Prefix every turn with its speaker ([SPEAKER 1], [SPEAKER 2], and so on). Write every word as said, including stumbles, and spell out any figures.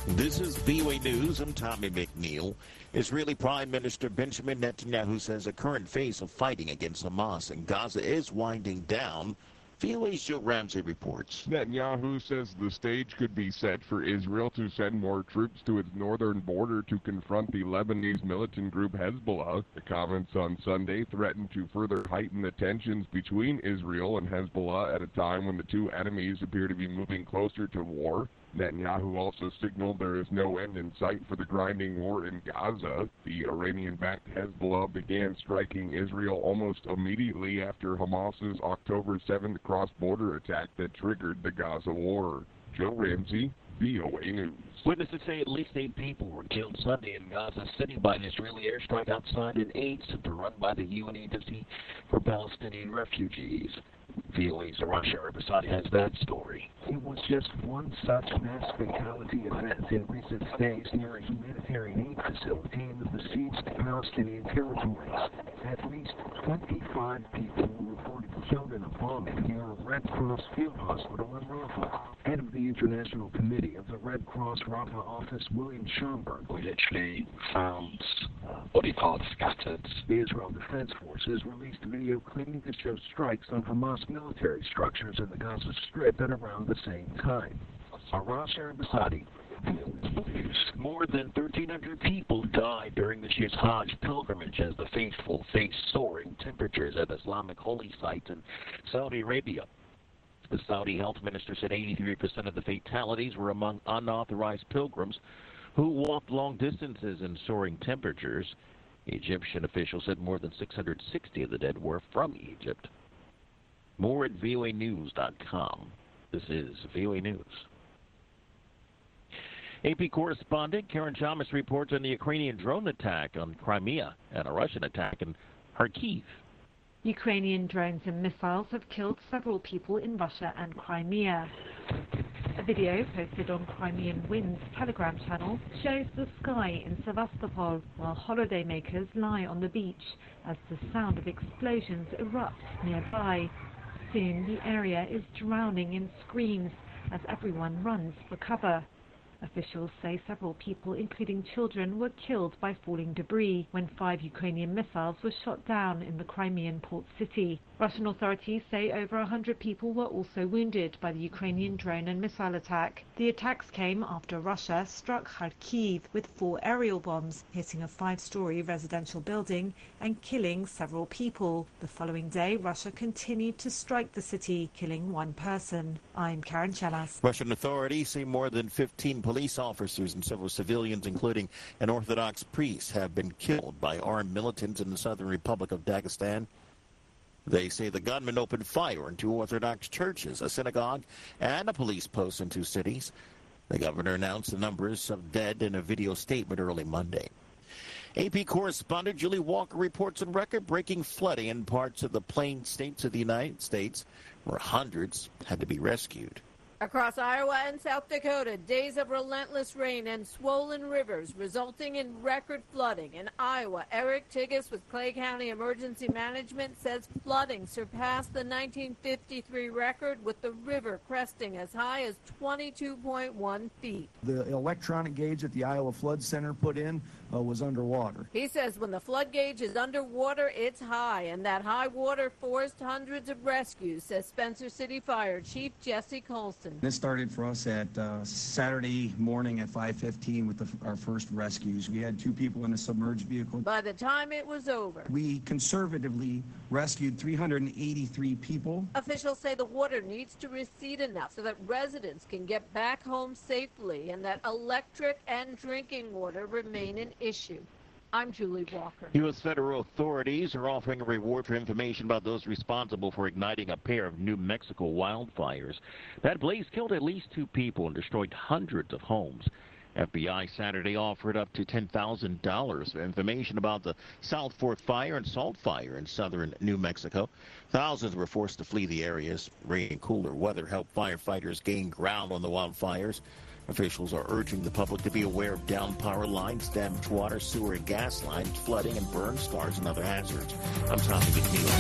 [SPEAKER 1] This is V O A News. I'm Tommy McNeil. Israeli Prime Minister Benjamin Netanyahu says the current phase of fighting against Hamas in Gaza is winding down. V O A's Joe Ramsey reports.
[SPEAKER 2] Netanyahu says the stage could be set for Israel to send more troops to its northern border to confront the Lebanese militant group Hezbollah. The comments on Sunday threatened to further heighten the tensions between Israel and Hezbollah at a time when the two enemies appear to be moving closer to war. Netanyahu also signaled there is no end in sight for the grinding war in Gaza. The Iranian-backed Hezbollah began striking Israel almost immediately after Hamas's October seventh cross-border attack that triggered the Gaza war. Joe Ramsey, V O A News.
[SPEAKER 3] Witnesses say at least eight people were killed Sunday in Gaza City by an Israeli airstrike outside an aid center run by the U N Agency for Palestinian Refugees. V O A's Arash Arabasadi has that story.
[SPEAKER 4] It was just one such mass fatality event in recent days near a humanitarian aid facility in the besieged Palestinian territories. At least twenty-five people were reported killed in a bombing near a Red Cross field hospital in Rafah. Head of the International Committee of the Red Cross Rafah office, William Schomburg,
[SPEAKER 3] We literally found, uh, what do you call it, scattered.
[SPEAKER 4] The Israel Defense Forces released a video claiming to show strikes on Hamas military structures in the Gaza Strip at around the same time. Arash Arabasadi.
[SPEAKER 3] More than thirteen hundred people died during this year's Hajj pilgrimage as the faithful faced soaring temperatures at Islamic holy sites in Saudi Arabia. The Saudi health minister said eighty-three percent of the fatalities were among unauthorized pilgrims who walked long distances in soaring temperatures. Egyptian officials said more than six hundred sixty of the dead were from Egypt. More at V O A news dot com. This is V O A News. A P correspondent Karen Chamas reports on the Ukrainian drone attack on Crimea and a Russian attack in Kharkiv.
[SPEAKER 5] Ukrainian drones and missiles have killed several people in Russia and Crimea. A video posted on Crimean Wind's Telegram channel shows the sky in Sevastopol while holidaymakers lie on the beach as the sound of explosions erupts nearby. Soon the area is drowning in screams as everyone runs for cover. Officials say several people, including children, were killed by falling debris when five Ukrainian missiles were shot down in the Crimean port city. Russian authorities say over one hundred people were also wounded by the Ukrainian drone and missile attack. The attacks came after Russia struck Kharkiv with four aerial bombs, hitting a five-story residential building and killing several people. The following day, Russia continued to strike the city, killing one person. I'm Karen Chamas.
[SPEAKER 1] Russian authorities say more than fifteen police officers and several civilians, including an Orthodox priest, have been killed by armed militants in the Southern Republic of Dagestan. They say the gunmen opened fire in two Orthodox churches, a synagogue, and a police post in two cities. The governor announced the numbers of dead in a video statement early Monday. A P correspondent Julie Walker reports on record-breaking flooding in parts of the Plain States of the United States, where hundreds had to be rescued.
[SPEAKER 6] Across Iowa and South Dakota, days of relentless rain and swollen rivers resulting in record flooding. In Iowa, Eric Tigas with Clay County Emergency Management says flooding surpassed the nineteen fifty-three record, with the river cresting as high as twenty-two point one feet.
[SPEAKER 7] The electronic gauge that the Iowa Flood Center put in uh, was underwater.
[SPEAKER 6] He says when the flood gauge is underwater, it's high, and that high water forced hundreds of rescues, says Spencer City Fire Chief Jesse Colson.
[SPEAKER 7] This started for us at uh, Saturday morning at five fifteen with the, our first rescues. We had two people in a submerged vehicle.
[SPEAKER 6] By the time it was over,
[SPEAKER 7] we conservatively rescued three hundred eighty-three people.
[SPEAKER 6] Officials say the water needs to recede enough so that residents can get back home safely and that electric and drinking water remain an issue. I'm Julie Walker.
[SPEAKER 1] U S federal authorities are offering a reward for information about those responsible for igniting a pair of New Mexico wildfires. That blaze killed at least two people and destroyed hundreds of homes. F B I Saturday offered up to ten thousand dollars for information about the South Fork Fire and Salt Fire in southern New Mexico. Thousands were forced to flee the areas. Rain and cooler weather helped firefighters gain ground on the wildfires. Officials are urging the public to be aware of downed power lines, damaged water, sewer, and gas lines, flooding, and burn scars and other hazards. I'm Tommy McNeil.